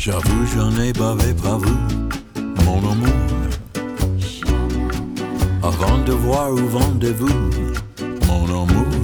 J'avoue, j'en ai bavé par vous, mon amour. Avant de voir où vendez-vous, mon amour.